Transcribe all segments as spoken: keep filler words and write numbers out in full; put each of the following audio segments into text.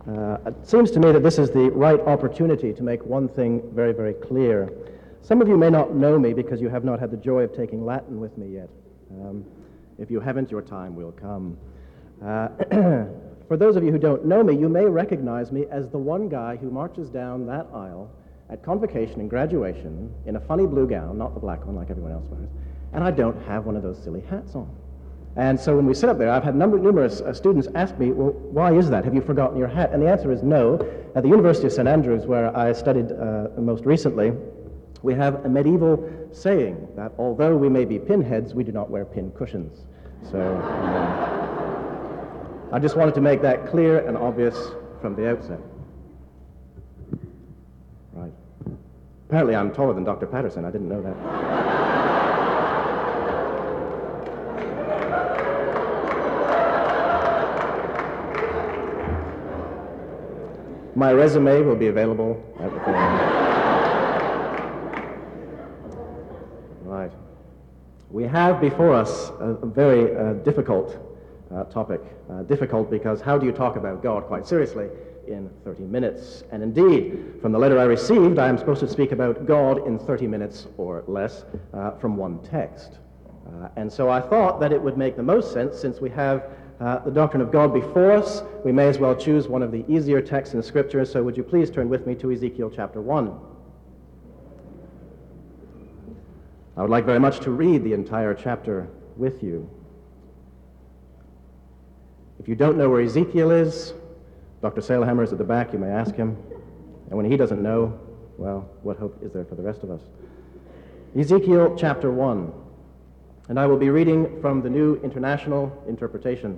Uh, it seems to me that this is the right opportunity to make one thing very, very clear. Some of you may not know me because you have not had the joy of taking Latin with me yet. Um, if you haven't, your time will come. Uh, for those of you who don't know me, you may recognize me as the one guy who marches down that aisle at convocation and graduation in a funny blue gown, not the black one like everyone else wears, and I don't have one of those silly hats on. And so when we sit up there, I've had number, numerous uh, students ask me, well, why is that? Have you forgotten your hat? And the answer is no. At the University of Saint Andrews, where I studied uh, most recently, we have a medieval saying that although we may be pinheads, we do not wear pin cushions. So um, I just wanted to make that clear and obvious from the outset. Right. Apparently I'm taller than Doctor Patterson. I didn't know that. My resume will be available at the forum. Right. We have before us a, a very uh, difficult uh, topic. Uh, difficult because how do you talk about God quite seriously in thirty minutes? And indeed, from the letter I received, I am supposed to speak about God in thirty minutes or less uh, from one text. Uh, and so I thought that it would make the most sense, since we have Uh, the doctrine of God before us, we may as well choose one of the easier texts in Scripture, so would you please turn with me to Ezekiel chapter one. I would like very much to read the entire chapter with you. If you don't know where Ezekiel is, Doctor Sailhammer is at the back, you may ask him. And when he doesn't know, well, what hope is there for the rest of us? Ezekiel chapter one. And I will be reading from the New International Interpretation.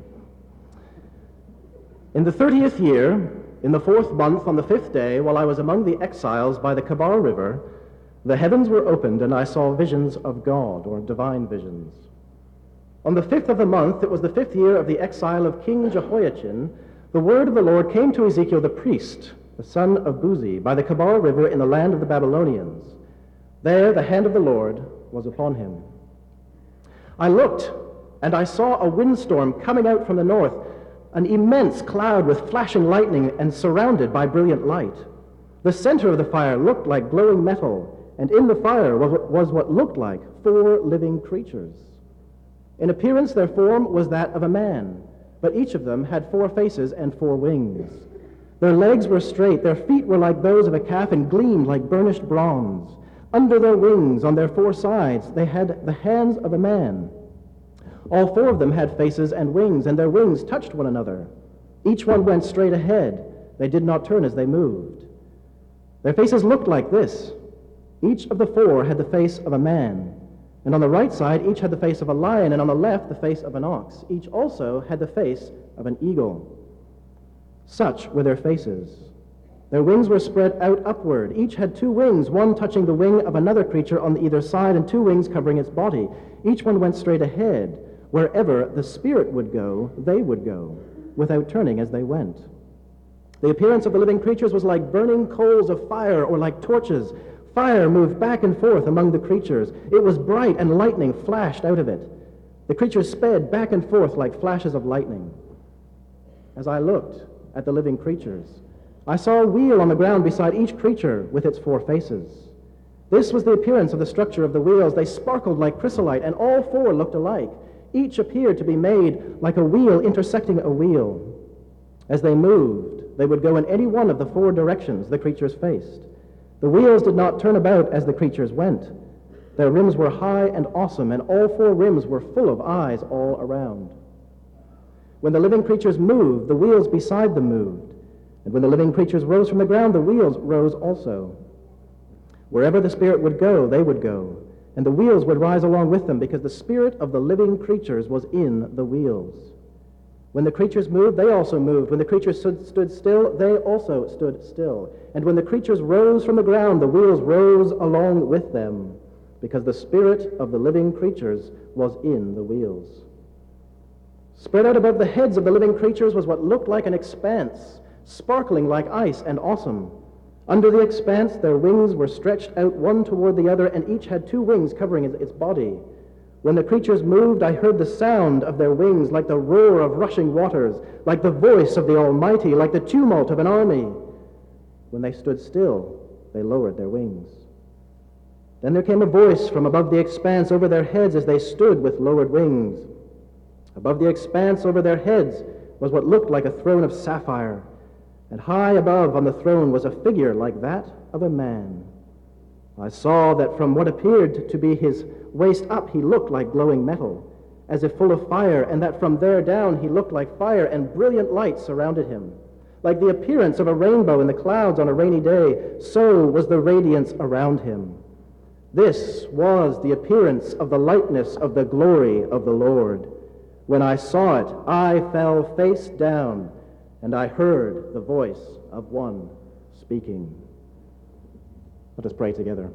In the thirtieth year, in the fourth month, on the fifth day, while I was among the exiles by the Kabar River, the heavens were opened, and I saw visions of God, or divine visions. On the fifth of the month, it was the fifth year of the exile of King Jehoiachin, the word of the Lord came to Ezekiel the priest, the son of Buzi, by the Kabar River in the land of the Babylonians. There the hand of the Lord was upon him. I looked, and I saw a windstorm coming out from the north, an immense cloud with flashing lightning and surrounded by brilliant light. The center of the fire looked like glowing metal, and in the fire was what looked like four living creatures. In appearance, their form was that of a man, but each of them had four faces and four wings. Their legs were straight, their feet were like those of a calf and gleamed like burnished bronze. Under their wings, on their four sides, they had the hands of a man. All four of them had faces and wings, and their wings touched one another. Each one went straight ahead. They did not turn as they moved. Their faces looked like this. Each of the four had the face of a man, and on the right side each had the face of a lion, and on the left the face of an ox. Each also had the face of an eagle. Such were their faces. Their wings were spread out upward. Each had two wings, one touching the wing of another creature on either side, and two wings covering its body. Each one went straight ahead. Wherever the Spirit would go, they would go, without turning as they went. The appearance of the living creatures was like burning coals of fire, or like torches. Fire moved back and forth among the creatures. It was bright, and lightning flashed out of it. The creatures sped back and forth like flashes of lightning. As I looked at the living creatures, I saw a wheel on the ground beside each creature with its four faces. This was the appearance of the structure of the wheels. They sparkled like chrysolite, and all four looked alike. Each appeared to be made like a wheel intersecting a wheel. As they moved, they would go in any one of the four directions the creatures faced. The wheels did not turn about as the creatures went. Their rims were high and awesome, and all four rims were full of eyes all around. When the living creatures moved, the wheels beside them moved. And when the living creatures rose from the ground, the wheels rose also. Wherever the Spirit would go, they would go, and the wheels would rise along with them, because the spirit of the living creatures was in the wheels. When the creatures moved, they also moved. When the creatures stood, stood still, they also stood still. And when the creatures rose from the ground, the wheels rose along with them, because the spirit of the living creatures was in the wheels. Spread out above the heads of the living creatures was what looked like an expanse, sparkling like ice and awesome. Under the expanse, their wings were stretched out one toward the other, and each had two wings covering its body. When the creatures moved, I heard the sound of their wings, like the roar of rushing waters, like the voice of the Almighty, like the tumult of an army. When they stood still, they lowered their wings. Then there came a voice from above the expanse over their heads as they stood with lowered wings. Above the expanse over their heads was what looked like a throne of sapphire, and high above on the throne was a figure like that of a man. I saw that from what appeared to be his waist up he looked like glowing metal, as if full of fire, and that from there down he looked like fire, and brilliant light surrounded him. Like the appearance of a rainbow in the clouds on a rainy day, so was the radiance around him. This was the appearance of the likeness of the glory of the Lord. When I saw it, I fell face down, and I heard the voice of one speaking. Let us pray together.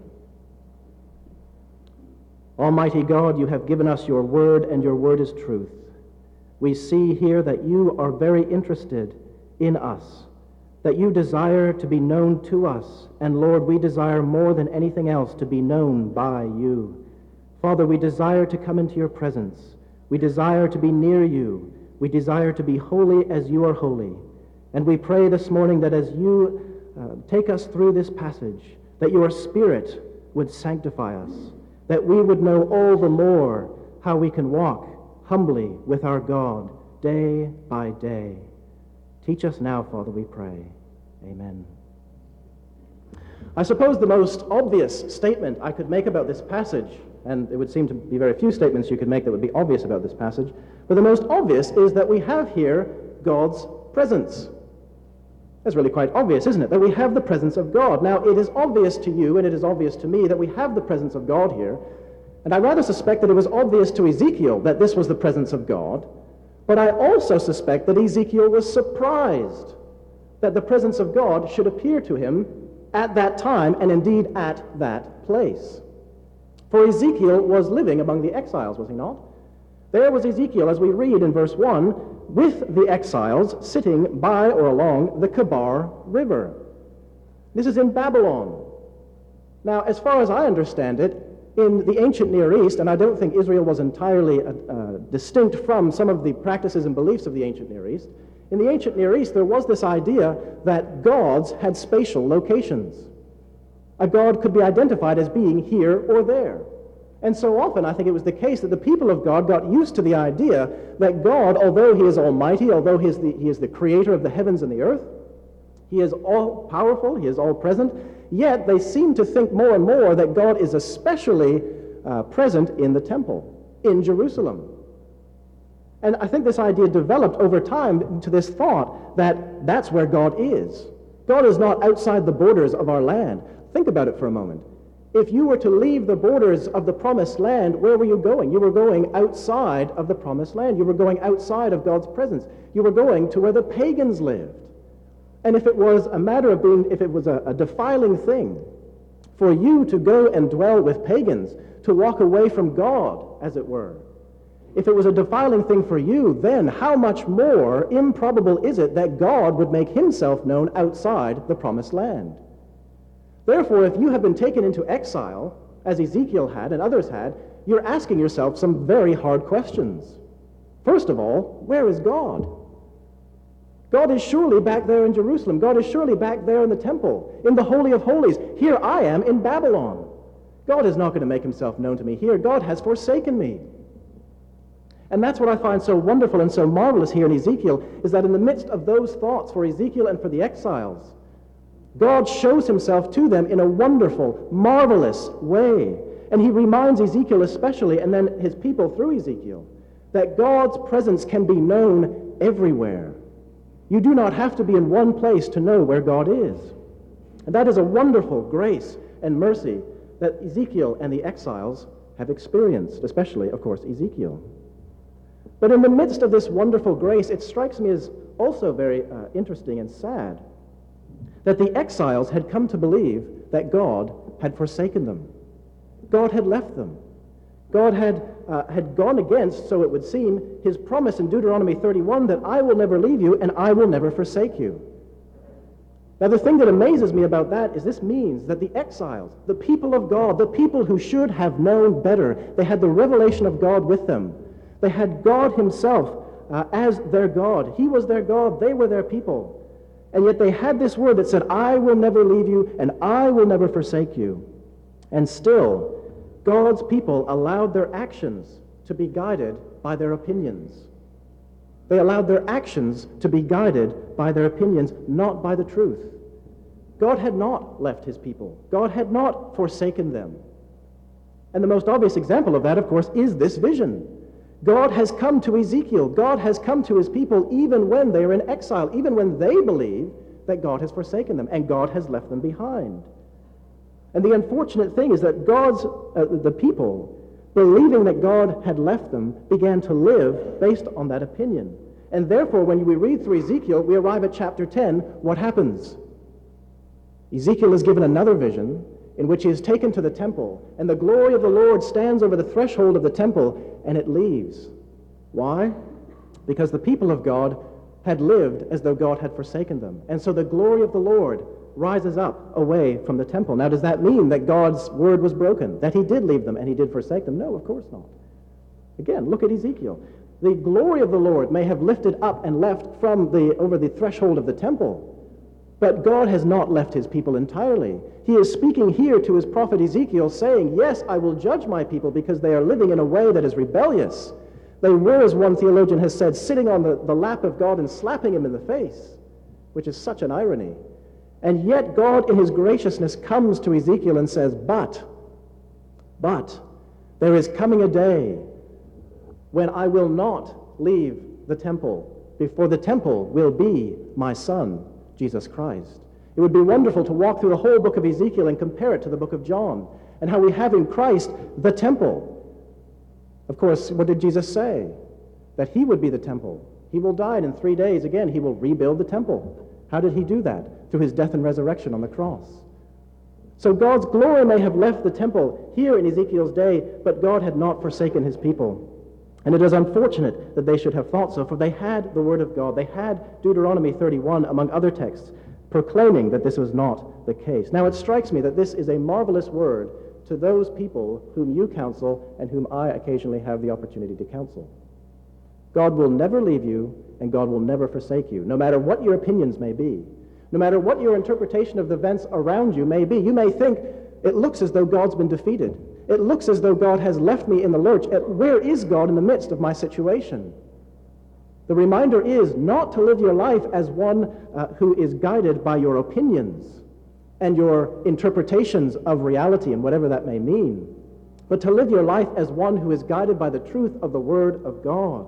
Almighty God, you have given us your word, and your word is truth. We see here that you are very interested in us, that you desire to be known to us, and Lord, we desire more than anything else to be known by you. Father, we desire to come into your presence. We desire to be near you. We desire to be holy as you are holy. And we pray this morning that as you uh, take us through this passage, that your Spirit would sanctify us, that we would know all the more how we can walk humbly with our God day by day. Teach us now, Father, we pray. Amen. I suppose the most obvious statement I could make about this passage, and it would seem to be very few statements you could make that would be obvious about this passage, but the most obvious is that we have here God's presence. That's really quite obvious, isn't it? That we have the presence of God. Now, it is obvious to you, and it is obvious to me, that we have the presence of God here, and I rather suspect that it was obvious to Ezekiel that this was the presence of God, but I also suspect that Ezekiel was surprised that the presence of God should appear to him at that time, and indeed at that place. For Ezekiel was living among the exiles, was he not? There was Ezekiel, as we read in verse one, with the exiles sitting by or along the Kebar River. This is in Babylon. Now, as far as I understand it, in the ancient Near East, and I don't think Israel was entirely uh, uh, distinct from some of the practices and beliefs of the ancient Near East, in the ancient Near East there was this idea that gods had spatial locations. A god could be identified as being here or there. And so often I think it was the case that the people of God got used to the idea that God, although he is almighty, although he is the, he is the creator of the heavens and the earth, he is all-powerful, he is all-present, yet they seem to think more and more that God is especially uh, present in the temple, in Jerusalem. And I think this idea developed over time to this thought that that's where God is. God is not outside the borders of our land. Think about it for a moment. If you were to leave the borders of the promised land, where were you going? You were going outside of the promised land. You were going outside of God's presence. You were going to where the pagans lived. And if it was a matter of being, if it was a, a defiling thing for you to go and dwell with pagans, to walk away from God, as it were, if it was a defiling thing for you, then how much more improbable is it that God would make himself known outside the promised land? Therefore, if you have been taken into exile, as Ezekiel had and others had, you're asking yourself some very hard questions. First of all, where is God? God is surely back there in Jerusalem. God is surely back there in the temple, in the Holy of Holies. Here I am in Babylon. God is not going to make himself known to me here. God has forsaken me. And that's what I find so wonderful and so marvelous here in Ezekiel, is that in the midst of those thoughts for Ezekiel and for the exiles, God shows himself to them in a wonderful, marvelous way. And he reminds Ezekiel especially, and then his people through Ezekiel, that God's presence can be known everywhere. You do not have to be in one place to know where God is. And that is a wonderful grace and mercy that Ezekiel and the exiles have experienced, especially, of course, Ezekiel. But in the midst of this wonderful grace, it strikes me as also very uh, interesting and sad that the exiles had come to believe that God had forsaken them. God had left them. God had, uh, had gone against, so it would seem, his promise in Deuteronomy thirty-one that I will never leave you and I will never forsake you. Now, the thing that amazes me about that is this means that the exiles, the people of God, the people who should have known better, they had the revelation of God with them. They had God himself uh, as their God. He was their God. They were their people. And yet they had this word that said, I will never leave you and I will never forsake you. And still, God's people allowed their actions to be guided by their opinions. They allowed their actions to be guided by their opinions, not by the truth. God had not left his people. God had not forsaken them. And the most obvious example of that, of course, is this vision. God has come to Ezekiel. God has come to his people even when they are in exile, even when they believe that God has forsaken them and God has left them behind. And the unfortunate thing is that God's, uh, the people, believing that God had left them, began to live based on that opinion. And therefore, when we read through Ezekiel, we arrive at chapter ten, what happens? Ezekiel is given another vision in which he is taken to the temple, and the glory of the Lord stands over the threshold of the temple, and it leaves. Why? Because the people of God had lived as though God had forsaken them. And so the glory of the Lord rises up away from the temple. Now, does that mean that God's word was broken, that he did leave them and he did forsake them? No, of course not. Again, look at Ezekiel. The glory of the Lord may have lifted up and left from the over the threshold of the temple, but God has not left his people entirely. He is speaking here to his prophet Ezekiel, saying, yes, I will judge my people because they are living in a way that is rebellious. They were, as one theologian has said, sitting on the, the lap of God and slapping him in the face, which is such an irony. And yet God, in his graciousness, comes to Ezekiel and says, but, but, there is coming a day when I will not leave the temple, before the temple will be my son, Jesus Christ. It would be wonderful to walk through the whole book of Ezekiel and compare it to the book of John, and how we have in Christ the temple. Of course, what did Jesus say? That he would be the temple. He will die, and in three days, again, he will rebuild the temple. How did he do that? Through his death and resurrection on the cross. So God's glory may have left the temple here in Ezekiel's day, but God had not forsaken his people. And it is unfortunate that they should have thought so, for they had the word of God. They had Deuteronomy thirty-one, among other texts, proclaiming that this was not the case. Now, it strikes me that this is a marvelous word to those people whom you counsel and whom I occasionally have the opportunity to counsel. God will never leave you, and God will never forsake you, no matter what your opinions may be, no matter what your interpretation of the events around you may be. You may think, it looks as though God's been defeated. It looks as though God has left me in the lurch. Where is God in the midst of my situation? The reminder is not to live your life as one uh, who is guided by your opinions and your interpretations of reality and whatever that may mean, but to live your life as one who is guided by the truth of the Word of God.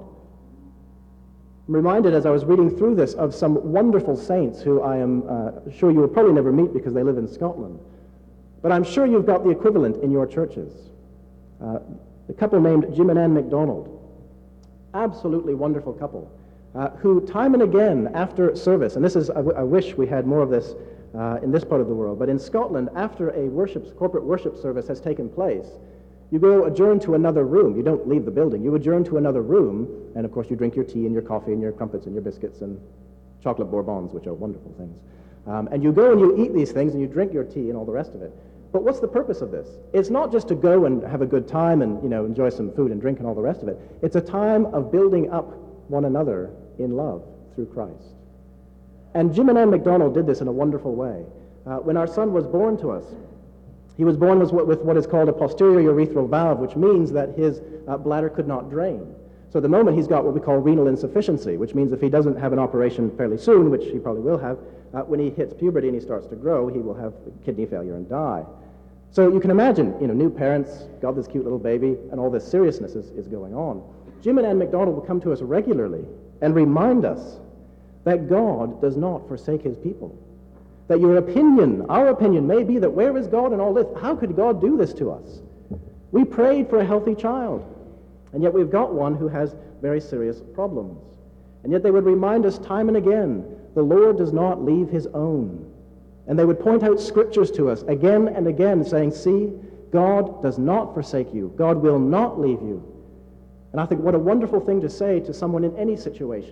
I'm reminded as I was reading through this of some wonderful saints who I am uh, sure you will probably never meet because they live in Scotland. But I'm sure you've got the equivalent in your churches. Uh, a couple named Jim and Ann MacDonald, absolutely wonderful couple, uh, who time and again after service, and this is, I, w- I wish we had more of this uh, in this part of the world, but in Scotland, after a worship, corporate worship service has taken place, you go adjourn to another room. You don't leave the building. You adjourn to another room, and of course you drink your tea and your coffee and your crumpets and your biscuits and chocolate bourbons, which are wonderful things. Um, and you go and you eat these things and you drink your tea and all the rest of it. But what's the purpose of this? It's not just to go and have a good time and, you know, enjoy some food and drink and all the rest of it. It's a time of building up one another in love through Christ. And Jim and Ann MacDonald did this in a wonderful way. Uh, when our son was born to us, he was born with what, with what is called a posterior urethral valve, which means that his uh, bladder could not drain. So at the moment he's got what we call renal insufficiency, which means if he doesn't have an operation fairly soon, which he probably will have, uh, when he hits puberty and he starts to grow, he will have kidney failure and die. So you can imagine, you know, new parents, got this cute little baby, and all this seriousness is, is going on. Jim and Ann MacDonald will come to us regularly and remind us that God does not forsake his people. That your opinion, our opinion may be that where is God in all this? How could God do this to us? We prayed for a healthy child, and yet we've got one who has very serious problems. And yet they would remind us time and again, the Lord does not leave his own. And they would point out scriptures to us again and again saying, see, God does not forsake you. God will not leave you. And I think what a wonderful thing to say to someone in any situation.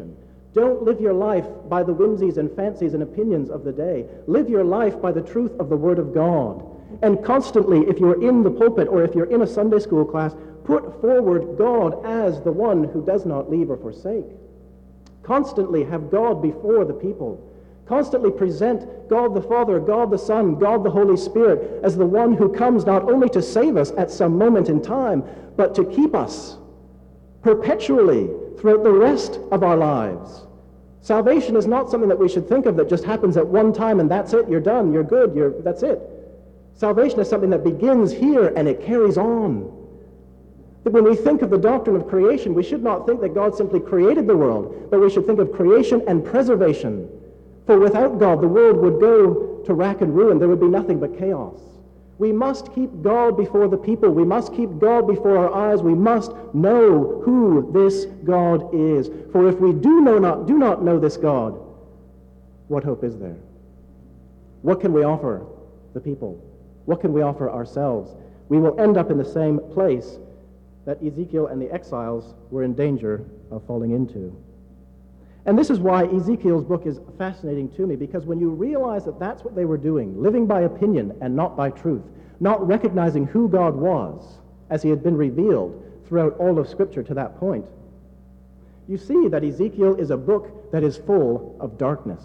Don't live your life by the whimsies and fancies and opinions of the day. Live your life by the truth of the Word of God. And constantly, if you're in the pulpit or if you're in a Sunday school class, put forward God as the one who does not leave or forsake. Constantly have God before the people. Constantly present God the Father, God the Son, God the Holy Spirit as the one who comes not only to save us at some moment in time, but to keep us perpetually throughout the rest of our lives. Salvation is not something that we should think of that just happens at one time and that's it, you're done, you're good, you're, that's it. Salvation is something that begins here and it carries on. That when we think of the doctrine of creation, we should not think that God simply created the world, but we should think of creation and preservation. For without God, the world would go to rack and ruin. There would be nothing but chaos. We must keep God before the people. We must keep God before our eyes. We must know who this God is. For if we do know not, do not know this God, what hope is there? What can we offer the people? What can we offer ourselves? We will end up in the same place that Ezekiel and the exiles were in danger of falling into. And this is why Ezekiel's book is fascinating to me, because when you realize that that's what they were doing, living by opinion and not by truth, not recognizing who God was as he had been revealed throughout all of Scripture to that point, you see that Ezekiel is a book that is full of darkness.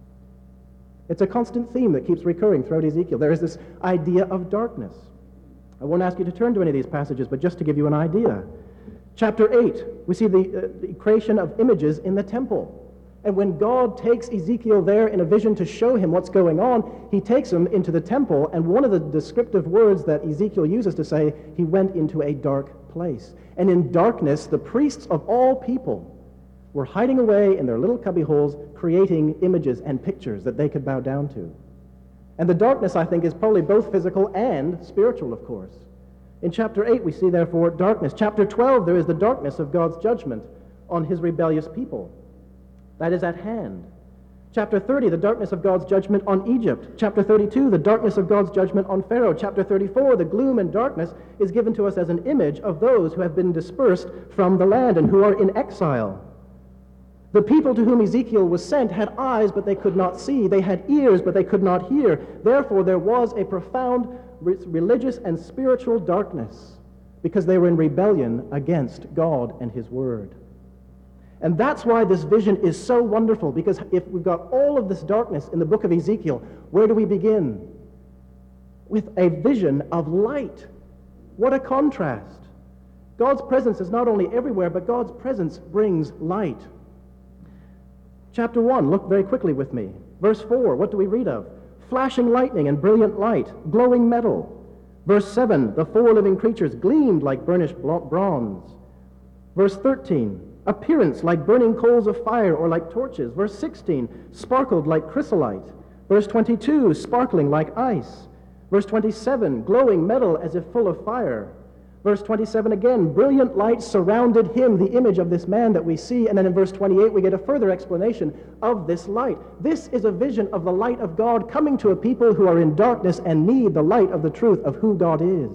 It's a constant theme that keeps recurring throughout Ezekiel. There is this idea of darkness. I won't ask you to turn to any of these passages, but just to give you an idea. Chapter eight, we see the, uh, the creation of images in the temple. And when God takes Ezekiel there in a vision to show him what's going on, he takes him into the temple, and one of the descriptive words that Ezekiel uses to say, he went into a dark place. And in darkness, the priests of all people were hiding away in their little cubbyholes, creating images and pictures that they could bow down to. And the darkness, I think, is probably both physical and spiritual, of course. In chapter eight, we see, therefore, darkness. Chapter twelve, there is the darkness of God's judgment on his rebellious people. That is at hand. Chapter thirty, the darkness of God's judgment on Egypt. Chapter thirty-two, the darkness of God's judgment on Pharaoh. Chapter thirty-four, the gloom and darkness is given to us as an image of those who have been dispersed from the land and who are in exile. The people to whom Ezekiel was sent had eyes, but they could not see. They had ears, but they could not hear. Therefore, there was a profound religious and spiritual darkness because they were in rebellion against God and his word. And that's why this vision is so wonderful, because if we've got all of this darkness in the book of Ezekiel, where do we begin? With a vision of light. What a contrast. God's presence is not only everywhere, but God's presence brings light. Chapter one, look very quickly with me. Verse four, what do we read of? Flashing lightning and brilliant light, glowing metal. Verse seven, the four living creatures gleamed like burnished bronze. Verse thirteen, appearance like burning coals of fire or like torches. Verse sixteen, sparkled like chrysolite. Verse twenty-two, sparkling like ice. Verse twenty-seven, glowing metal as if full of fire. Verse twenty-seven again, brilliant light surrounded him, the image of this man that we see. And then in verse twenty-eight, we get a further explanation of this light. This is a vision of the light of God coming to a people who are in darkness and need the light of the truth of who God is.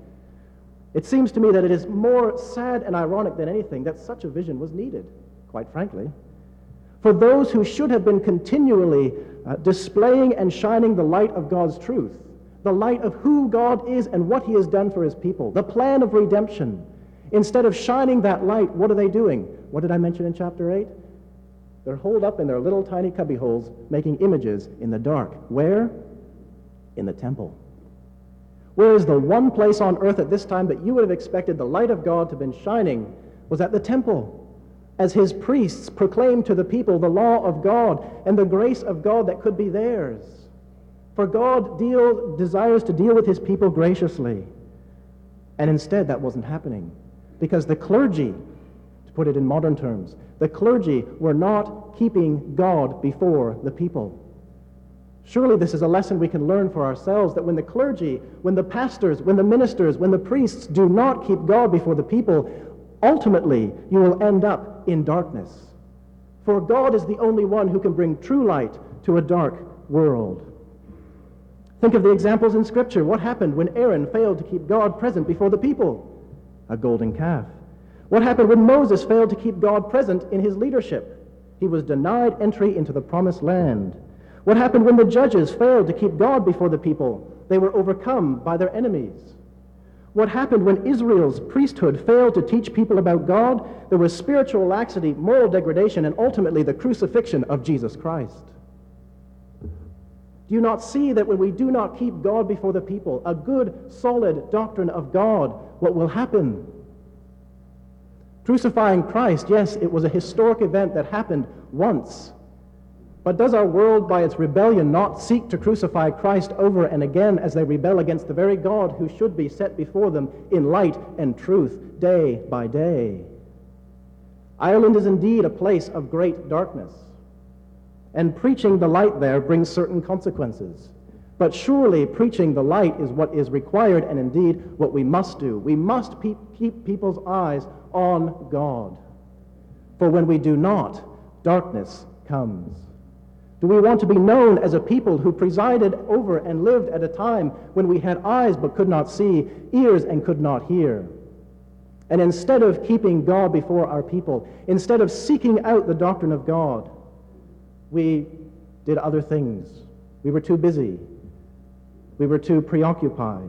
It seems to me that it is more sad and ironic than anything that such a vision was needed, quite frankly. For those who should have been continually uh, displaying and shining the light of God's truth, the light of who God is and what he has done for his people, the plan of redemption. Instead of shining that light, what are they doing? What did I mention in chapter eight? They're holed up in their little tiny cubbyholes, making images in the dark. Where? In the temple. Whereas the one place on earth at this time that you would have expected the light of God to have been shining was at the temple, as his priests proclaimed to the people the law of God and the grace of God that could be theirs. For God deal, desires to deal with his people graciously. And instead, that wasn't happening. Because the clergy, to put it in modern terms, the clergy were not keeping God before the people. Surely this is a lesson we can learn for ourselves, that when the clergy, when the pastors, when the ministers, when the priests do not keep God before the people, ultimately you will end up in darkness. For God is the only one who can bring true light to a dark world. Think of the examples in Scripture. What happened when Aaron failed to keep God present before the people? A golden calf. What happened when Moses failed to keep God present in his leadership? He He was denied entry into the promised land. What happened when the judges failed to keep God before the people? They were overcome by their enemies. What happened when Israel's priesthood failed to teach people about God? There was spiritual laxity, moral degradation, and ultimately the crucifixion of Jesus Christ. Do you not see that when we do not keep God before the people, a good, solid doctrine of God, what will happen? Crucifying Christ, yes, it was a historic event that happened once. But does our world, by its rebellion, not seek to crucify Christ over and again as they rebel against the very God who should be set before them in light and truth day by day? Ireland is indeed a place of great darkness, and preaching the light there brings certain consequences. But surely preaching the light is what is required and indeed what we must do. We must pe- keep people's eyes on God. For when we do not, darkness comes. Do we want to be known as a people who presided over and lived at a time when we had eyes but could not see, ears and could not hear? And instead of keeping God before our people, instead of seeking out the doctrine of God, we did other things. We were too busy. We were too preoccupied.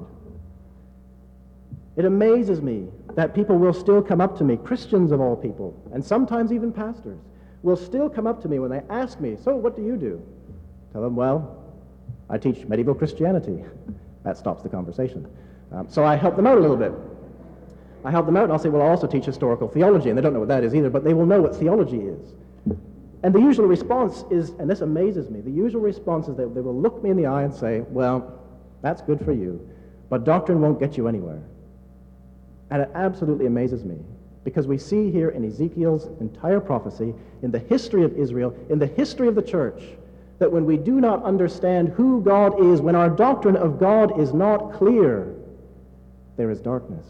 It amazes me that people will still come up to me, Christians of all people, and sometimes even pastors, will still come up to me when they ask me, so what do you do? Tell them, well, I teach medieval Christianity. That stops the conversation. Um, so I help them out a little bit. I help them out and I'll say, well, I also teach historical theology, and they don't know what that is either, but they will know what theology is. And the usual response is, and this amazes me, the usual response is that they will look me in the eye and say, well, that's good for you, but doctrine won't get you anywhere. And it absolutely amazes me, because we see here in Ezekiel's entire prophecy, in the history of Israel, in the history of the church, that when we do not understand who God is, when our doctrine of God is not clear, there is darkness.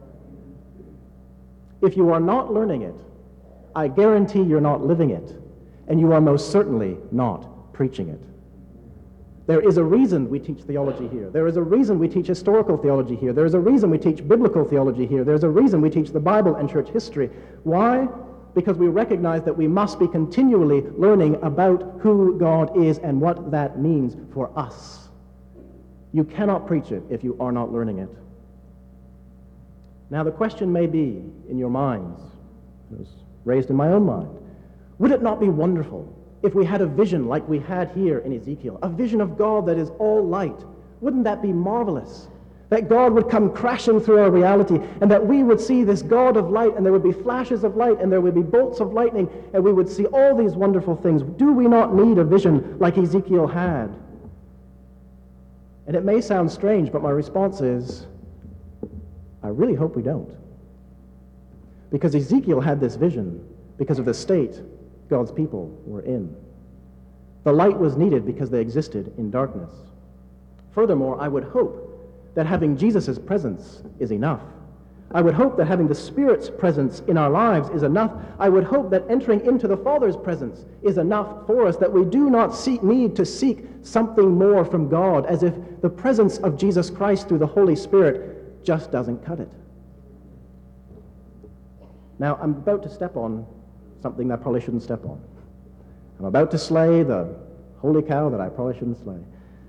If you are not learning it, I guarantee you're not living it, and you are most certainly not preaching it. There is a reason we teach theology here. There is a reason we teach historical theology here. There is a reason we teach biblical theology here. There's a reason we teach the Bible and church history. Why? Because we recognize that we must be continually learning about who God is and what that means for us. You cannot preach it if you are not learning it. Now the question may be in your minds, it was raised in my own mind, would it not be wonderful if we had a vision like we had here in Ezekiel, a vision of God that is all light? Wouldn't that be marvelous? That God would come crashing through our reality, and that we would see this God of light, and there would be flashes of light, and there would be bolts of lightning, and we would see all these wonderful things. Do we not need a vision like Ezekiel had? And it may sound strange, but my response is, I really hope we don't. Because Ezekiel had this vision because of the state God's people were in. The light was needed because they existed in darkness. Furthermore, I would hope that having Jesus' presence is enough. I would hope that having the Spirit's presence in our lives is enough. I would hope that entering into the Father's presence is enough for us, that we do not seek, need to seek something more from God, as if the presence of Jesus Christ through the Holy Spirit just doesn't cut it. Now, I'm about to step on something that I probably shouldn't step on. I'm about to slay the holy cow that I probably shouldn't slay.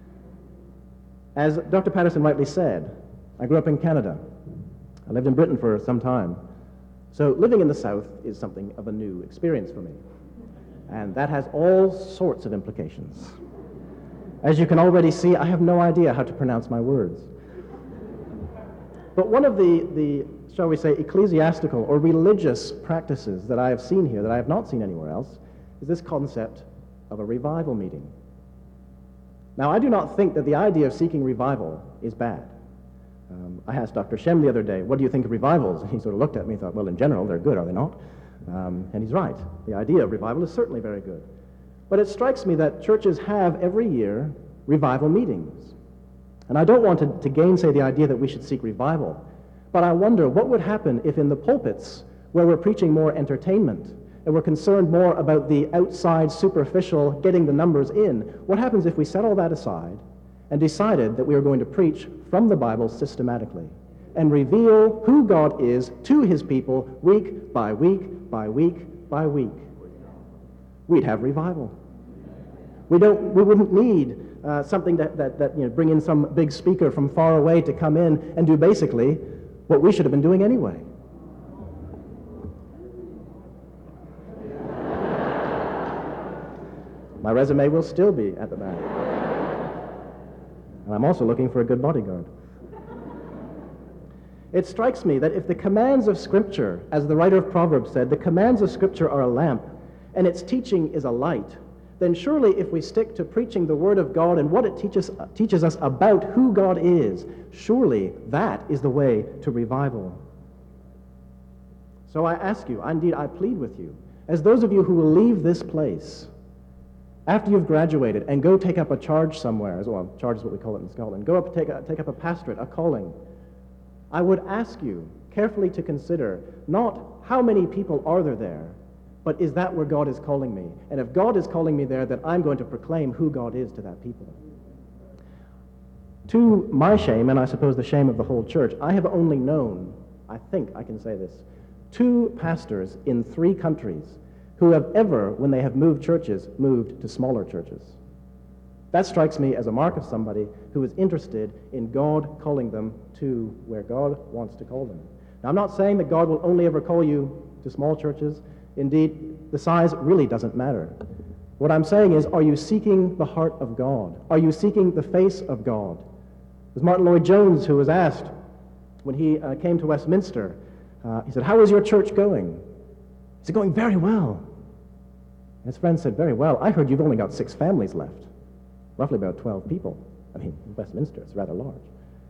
As Doctor Patterson rightly said, I grew up in Canada. I lived in Britain for some time. So living in the South is something of a new experience for me. And that has all sorts of implications. As you can already see, I have no idea how to pronounce my words. But one of the, the, shall we say, ecclesiastical or religious practices that I have seen here, that I have not seen anywhere else, is this concept of a revival meeting. Now, I do not think that the idea of seeking revival is bad. Um, I asked Doctor Shem the other day, what do you think of revivals? And he sort of looked at me and thought, well, in general, they're good, are they not? Um, and he's right. The idea of revival is certainly very good. But it strikes me that churches have every year revival meetings. And I don't want to, to gainsay the idea that we should seek revival, but I wonder what would happen if in the pulpits, where we're preaching more entertainment, and we're concerned more about the outside, superficial, getting the numbers in, what happens if we set all that aside and decided that we are going to preach from the Bible systematically and reveal who God is to his people week by week by week by week? we'd have revival. We don't. We wouldn't need uh, something that, that, that you know, bring in some big speaker from far away to come in and do basically what we should have been doing anyway. My resume will still be at the back. And I'm also looking for a good bodyguard. It strikes me that if the commands of Scripture, as the writer of Proverbs said, the commands of Scripture are a lamp, and its teaching is a light, then surely if we stick to preaching the Word of God and what it teaches, teaches us about who God is, surely that is the way to revival. So I ask you, indeed I plead with you, as those of you who will leave this place after you've graduated and go take up a charge somewhere, well, charge is what we call it in Scotland, go up take, a, take up a pastorate, a calling, I would ask you carefully to consider not how many people are there there, but is that where God is calling me? And if God is calling me there, then I'm going to proclaim who God is to that people. To my shame, and I suppose the shame of the whole church, I have only known, I think I can say this, two pastors in three countries who have ever, when they have moved churches, moved to smaller churches. That strikes me as a mark of somebody who is interested in God calling them to where God wants to call them. Now, I'm not saying that God will only ever call you to small churches. Indeed, the size really doesn't matter. What I'm saying is, are you seeking the heart of God? Are you seeking the face of God? It was Martin Lloyd-Jones who was asked when he uh, came to Westminster, uh, he said, "How is your church going?" He said, "Going very well." And his friend said, "Very well. I heard you've only got six families left." Roughly about twelve people. I mean, Westminster, it's rather large.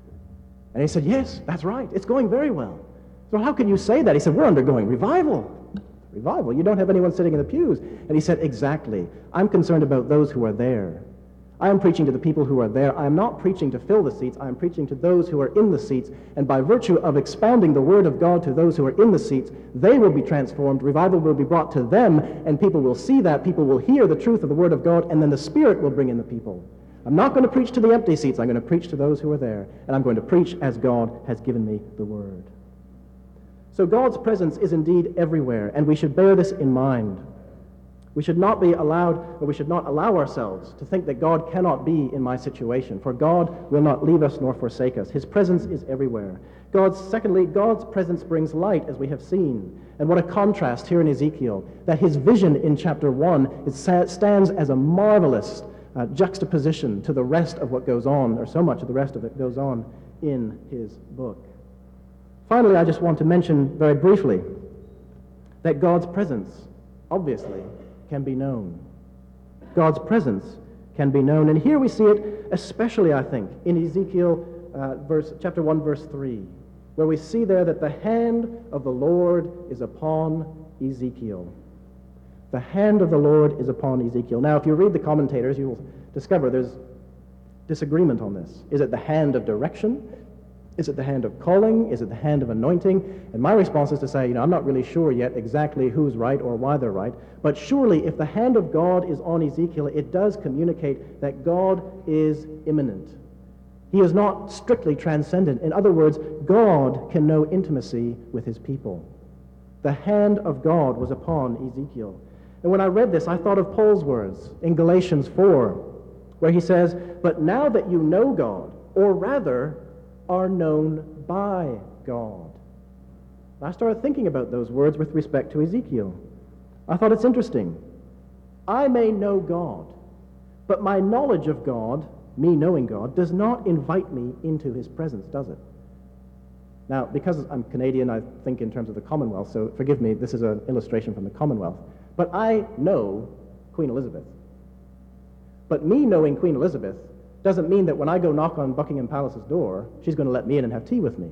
And he said, "Yes, that's right. It's going very well." So how can you say that? He said, "We're undergoing revival." Revival? You don't have anyone sitting in the pews. And he said, "Exactly. I'm concerned about those who are there. I am preaching to the people who are there. I am not preaching to fill the seats. I am preaching to those who are in the seats. And by virtue of expounding the word of God to those who are in the seats, they will be transformed. Revival will be brought to them, and people will see that. People will hear the truth of the word of God, and then the Spirit will bring in the people. I'm not going to preach to the empty seats. I'm going to preach to those who are there, and I'm going to preach as God has given me the word." So God's presence is indeed everywhere, and we should bear this in mind. We should not be allowed, or we should not allow ourselves to think that God cannot be in my situation, for God will not leave us nor forsake us. His presence is everywhere. God's, secondly, God's presence brings light, as we have seen. And what a contrast here in Ezekiel, that his vision in chapter one it stands as a marvelous uh, juxtaposition to the rest of what goes on, or so much of the rest of it goes on in his book. Finally, I just want to mention very briefly that God's presence, obviously, can be known. God's presence can be known. And here we see it especially, I think, in Ezekiel uh, verse, chapter one, verse three, where we see there that the hand of the Lord is upon Ezekiel. The hand of the Lord is upon Ezekiel. Now, if you read the commentators, you will discover there's disagreement on this. Is it the hand of direction? Is it the hand of calling? Is it the hand of anointing? And my response is to say, you know, I'm not really sure yet exactly who's right or why they're right. But surely if the hand of God is on Ezekiel, it does communicate that God is immanent. He is not strictly transcendent. In other words, God can know intimacy with his people. The hand of God was upon Ezekiel. And when I read this, I thought of Paul's words in Galatians four, where he says, "But now that you know God, or rather, are known by God." I started thinking about those words with respect to Ezekiel. I thought it's interesting. I may know God, but my knowledge of God, me knowing God, does not invite me into his presence, does it? Now, because I'm Canadian, I think in terms of the Commonwealth, so forgive me, this is an illustration from the Commonwealth. But I know Queen Elizabeth. But me knowing Queen Elizabeth doesn't mean that when I go knock on Buckingham Palace's door, she's going to let me in and have tea with me.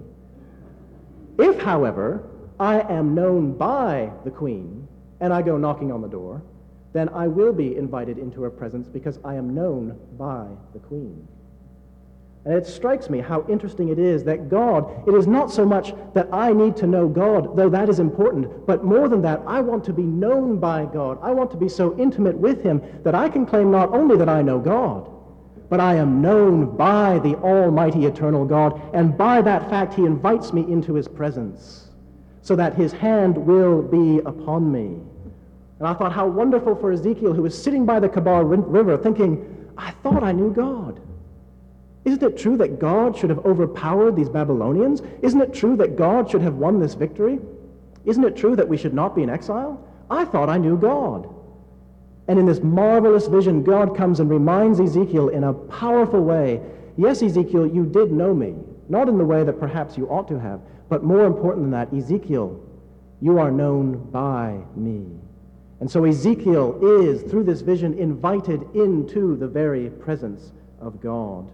If, however, I am known by the Queen, and I go knocking on the door, then I will be invited into her presence because I am known by the Queen. And it strikes me how interesting it is that God, it is not so much that I need to know God, though that is important, but more than that, I want to be known by God. I want to be so intimate with him that I can claim not only that I know God, but I am known by the almighty eternal God, and by that fact he invites me into his presence, so that his hand will be upon me. And I thought how wonderful for Ezekiel, who was sitting by the Kebar River thinking, I thought I knew God. Isn't it true that God should have overpowered these Babylonians? Isn't it true that God should have won this victory? Isn't it true that we should not be in exile? I thought I knew God. And in this marvelous vision, God comes and reminds Ezekiel in a powerful way, yes, Ezekiel, you did know me, not in the way that perhaps you ought to have, but more important than that, Ezekiel, you are known by me. And so Ezekiel is, through this vision, invited into the very presence of God.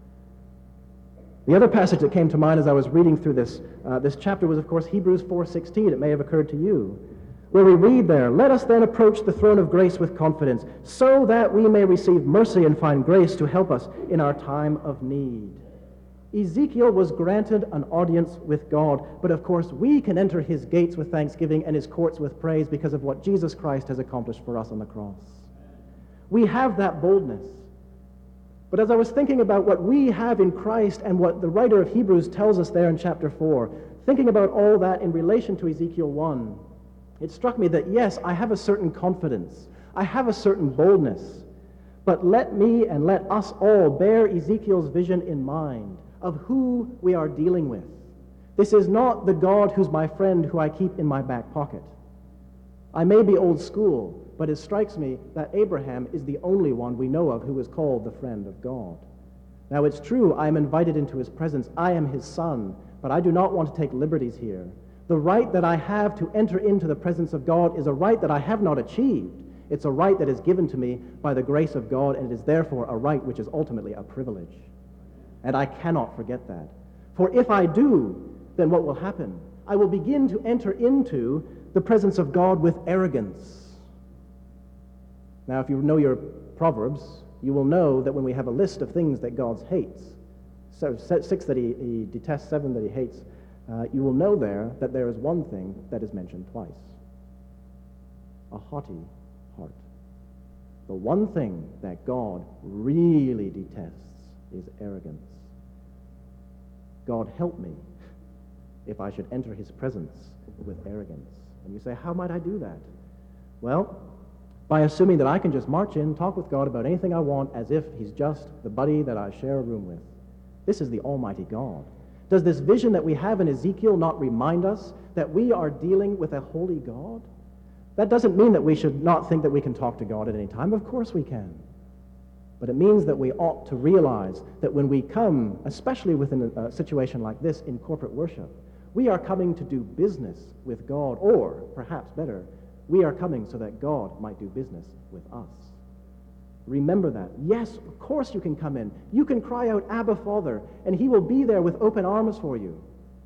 The other passage that came to mind as I was reading through this, uh, this chapter was, of course, Hebrews four sixteen. It may have occurred to you, where we read there, let us then approach the throne of grace with confidence, so that we may receive mercy and find grace to help us in our time of need. Ezekiel was granted an audience with God, but of course we can enter his gates with thanksgiving and his courts with praise because of what Jesus Christ has accomplished for us on the cross. We have that boldness. But as I was thinking about what we have in Christ and what the writer of Hebrews tells us there in chapter four, thinking about all that in relation to Ezekiel one, it struck me that yes, I have a certain confidence. I have a certain boldness. But let me and let us all bear Ezekiel's vision in mind of who we are dealing with. This is not the God who's my friend who I keep in my back pocket. I may be old school, but it strikes me that Abraham is the only one we know of who is called the friend of God. Now it's true, I am invited into his presence. I am his son, but I do not want to take liberties here. The right that I have to enter into the presence of God is a right that I have not achieved. It's a right that is given to me by the grace of God, and it is therefore a right which is ultimately a privilege. And I cannot forget that. For if I do, then what will happen? I will begin to enter into the presence of God with arrogance. Now, if you know your Proverbs, you will know that when we have a list of things that God hates, so six that he, he detests, seven that he hates, uh, you will know there that there is one thing that is mentioned twice. A haughty heart. The one thing that God really detests is arrogance. God help me if I should enter his presence with arrogance. And you say, how might I do that? Well, by assuming that I can just march in, talk with God about anything I want as if he's just the buddy that I share a room with. This is the Almighty God. Does this vision that we have in Ezekiel not remind us that we are dealing with a holy God? That doesn't mean that we should not think that we can talk to God at any time. Of course we can. But it means that we ought to realize that when we come, especially within a, a situation like this in corporate worship, we are coming to do business with God, or perhaps better, we are coming so that God might do business with us. Remember that. Yes, of course you can come in. You can cry out, Abba, Father, and he will be there with open arms for you.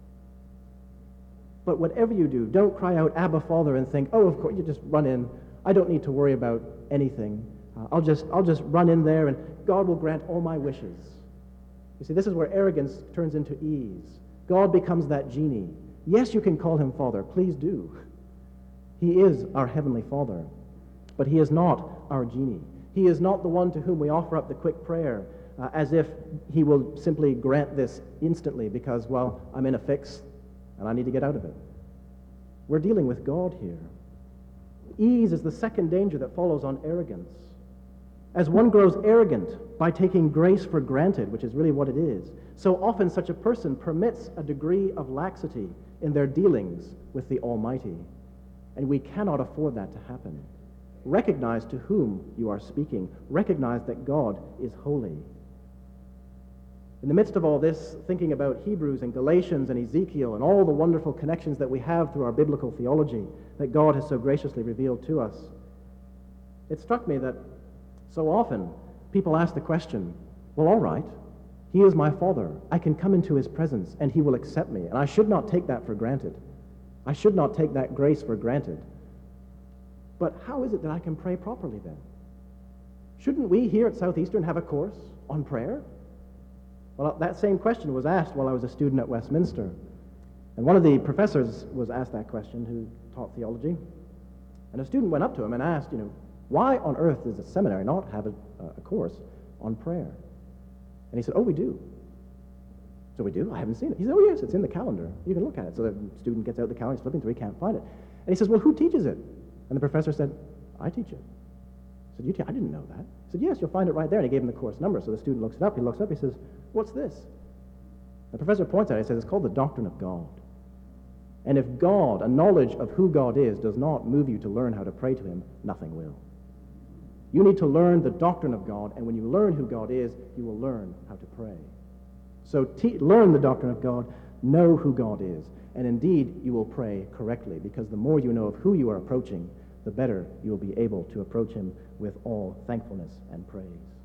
But whatever you do, don't cry out, Abba, Father, and think, oh, of course, you just run in. I don't need to worry about anything. Uh, I'll just, I'll just run in there, and God will grant all my wishes. You see, this is where arrogance turns into ease. God becomes that genie. Yes, you can call him Father. Please do. He is our Heavenly Father, but he is not our genie. He is not the one to whom we offer up the quick prayer uh, as if he will simply grant this instantly because, well, I'm in a fix and I need to get out of it. We're dealing with God here. Ease is the second danger that follows on arrogance. As one grows arrogant by taking grace for granted, which is really what it is, so often such a person permits a degree of laxity in their dealings with the Almighty. And we cannot afford that to happen. Recognize to whom you are speaking. Recognize that God is holy. In the midst of all this, thinking about Hebrews and Galatians and Ezekiel and all the wonderful connections that we have through our biblical theology that God has so graciously revealed to us, it struck me that so often people ask the question, well, all right, he is my Father. I can come into his presence and he will accept me. And I should not take that for granted. I should not take that grace for granted. But how is it that I can pray properly then? Shouldn't we here at Southeastern have a course on prayer? Well, that same question was asked while I was a student at Westminster. And one of the professors was asked that question who taught theology. And a student went up to him and asked, you know, why on earth does a seminary not have a, a course on prayer? And he said, oh, we do. So we do? I haven't seen it. He said, oh, yes, it's in the calendar. You can look at it. So the student gets out the calendar, he's flipping through, he can't find it. And he says, well, who teaches it? And the professor said, I teach it. I said, you te- I didn't know that. He said, yes, you'll find it right there. And he gave him the course number. So the student looks it up. He looks up. He says, what's this? The professor points at it. He says, it's called the doctrine of God. And if God, a knowledge of who God is, does not move you to learn how to pray to him, nothing will. You need to learn the doctrine of God, and when you learn who God is, you will learn how to pray. So te- learn the doctrine of God, know who God is, and indeed you will pray correctly, because the more you know of who you are approaching, the better you will be able to approach him with all thankfulness and praise.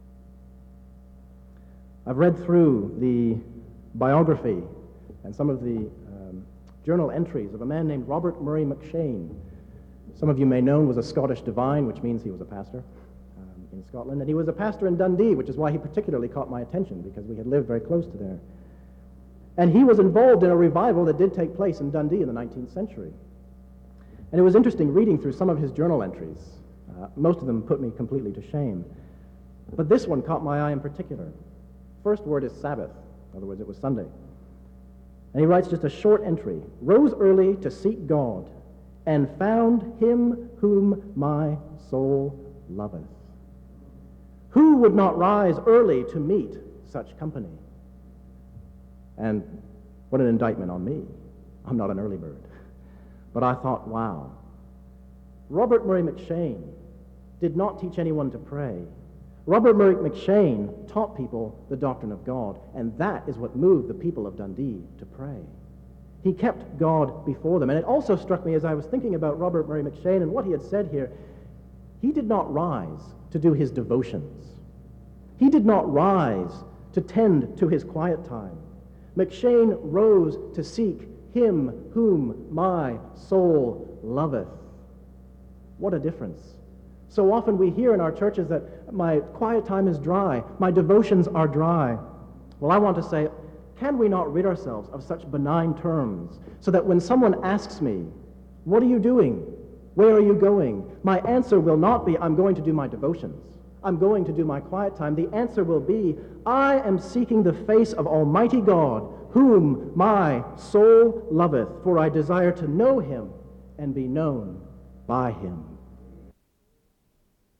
I've read through the biography and some of the um, journal entries of a man named Robert Murray M'Cheyne. Some of you may know him was a Scottish divine, which means he was a pastor um, in Scotland, and he was a pastor in Dundee, which is why he particularly caught my attention, because we had lived very close to there. And he was involved in a revival that did take place in Dundee in the nineteenth century. And it was interesting reading through some of his journal entries. Uh, most of them put me completely to shame. But this one caught my eye in particular. First word is Sabbath. In other words, it was Sunday. And he writes just a short entry. Rose early to seek God, and found him whom my soul loveth. Who would not rise early to meet such company? And what an indictment on me. I'm not an early bird. But I thought, wow. Robert Murray M'Cheyne did not teach anyone to pray. Robert Murray M'Cheyne taught people the doctrine of God, and that is what moved the people of Dundee to pray. He kept God before them. And it also struck me as I was thinking about Robert Murray M'Cheyne and what he had said here, he did not rise to do his devotions. He did not rise to tend to his quiet time. M'Cheyne rose to seek him whom my soul loveth. What a difference. So often we hear in our churches that my quiet time is dry, my devotions are dry. Well, I want to say, can we not rid ourselves of such benign terms so that when someone asks me, what are you doing? Where are you going? My answer will not be, I'm going to do my devotions. I'm going to do my quiet time. The answer will be, I am seeking the face of Almighty God, whom my soul loveth, for I desire to know him and be known by him.